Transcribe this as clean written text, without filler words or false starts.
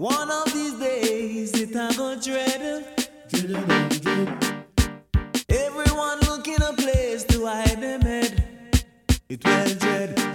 One of these days it a go dread. Everyone looking a place to hide them head. It will dread.